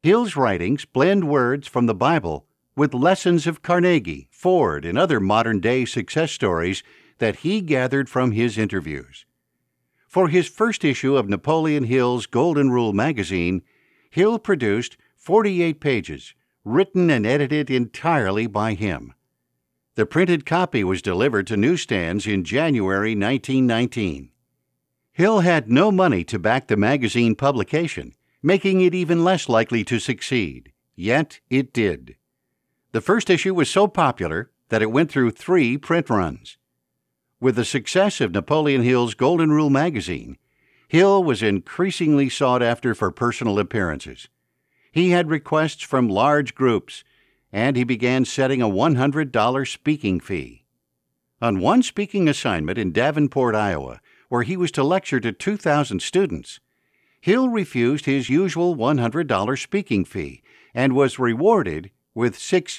Hill's writings blend words from the Bible with lessons of Carnegie, Ford, and other modern-day success stories that he gathered from his interviews. For his first issue of Napoleon Hill's Golden Rule magazine, Hill produced 48 pages, written and edited entirely by him. The printed copy was delivered to newsstands in January 1919. Hill had no money to back the magazine publication, making it even less likely to succeed. Yet it did. The first issue was so popular that it went through 3 print runs. With the success of Napoleon Hill's Golden Rule magazine, Hill was increasingly sought after for personal appearances. He had requests from large groups, and he began setting a $100 speaking fee. On one speaking assignment in Davenport, Iowa, where he was to lecture to 2,000 students, Hill refused his usual $100 speaking fee and was rewarded with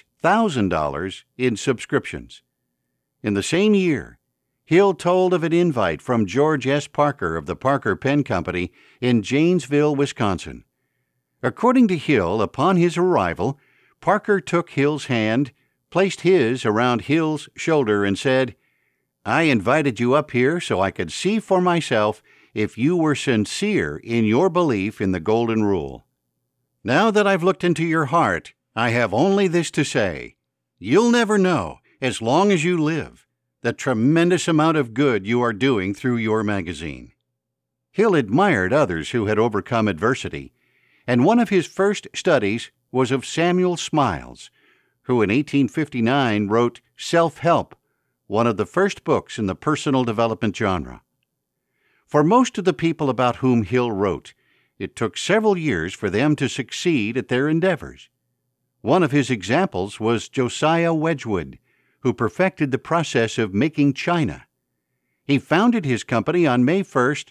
$6,000 in subscriptions. In the same year, Hill told of an invite from George S. Parker of the Parker Pen Company in Janesville, Wisconsin. According to Hill, upon his arrival, Parker took Hill's hand, placed his around Hill's shoulder, and said, "I invited you up here so I could see for myself if you were sincere in your belief in the Golden Rule. Now that I've looked into your heart, I have only this to say. You'll never know, as long as you live, the tremendous amount of good you are doing through your magazine." Hill admired others who had overcome adversity, and one of his first studies was of Samuel Smiles, who in 1859 wrote Self-Help, one of the first books in the personal development genre. For most of the people about whom Hill wrote, it took several years for them to succeed at their endeavors. One of his examples was Josiah Wedgwood, who perfected the process of making china. He founded his company on May 1,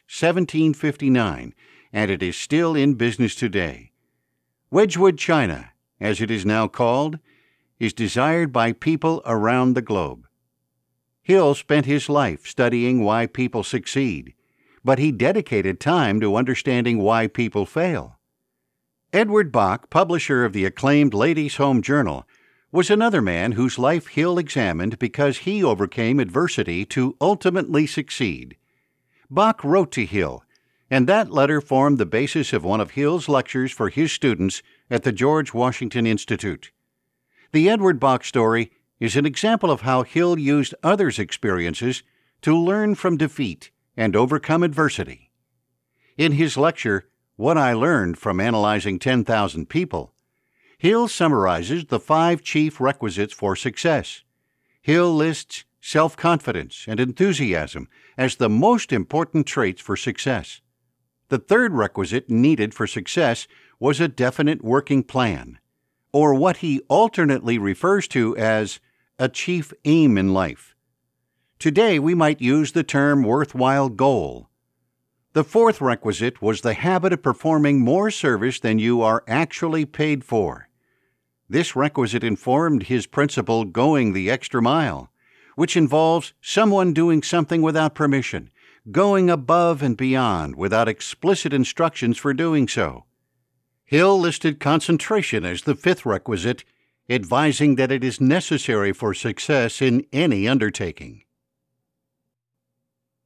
1759, and it is still in business today. Wedgwood China, as it is now called, is desired by people around the globe. Hill spent his life studying why people succeed, but he dedicated time to understanding why people fail. Edward Bach, publisher of the acclaimed Ladies' Home Journal, was another man whose life Hill examined because he overcame adversity to ultimately succeed. Bach wrote to Hill, and that letter formed the basis of one of Hill's lectures for his students at the George Washington Institute. The Edward Bach story is an example of how Hill used others' experiences to learn from defeat and overcome adversity. In his lecture, What I Learned from Analyzing 10,000 People, Hill summarizes the 5 chief requisites for success. Hill lists self-confidence and enthusiasm as the most important traits for success. The third requisite needed for success was a definite working plan, or what he alternately refers to as a chief aim in life. Today, we might use the term worthwhile goal. The fourth requisite was the habit of performing more service than you are actually paid for. This requisite informed his principle going the extra mile, which involves someone doing something without permission, going above and beyond without explicit instructions for doing so. Hill listed concentration as the fifth requisite, advising that it is necessary for success in any undertaking.